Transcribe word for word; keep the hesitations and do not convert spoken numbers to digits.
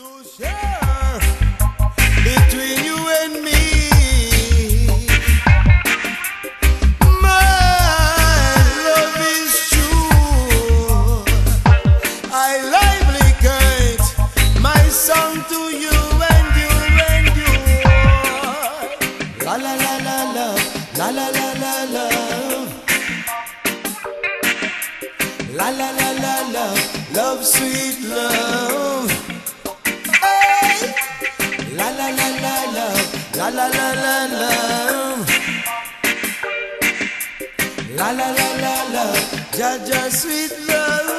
to share between you and me. My love is true. I lively current my song to you and you and you. La la la la la, la la la la la. La la la la la, love, sweet love. Hey. La la la la la, la la la la la. La la la la la, Jah Jah sweet love.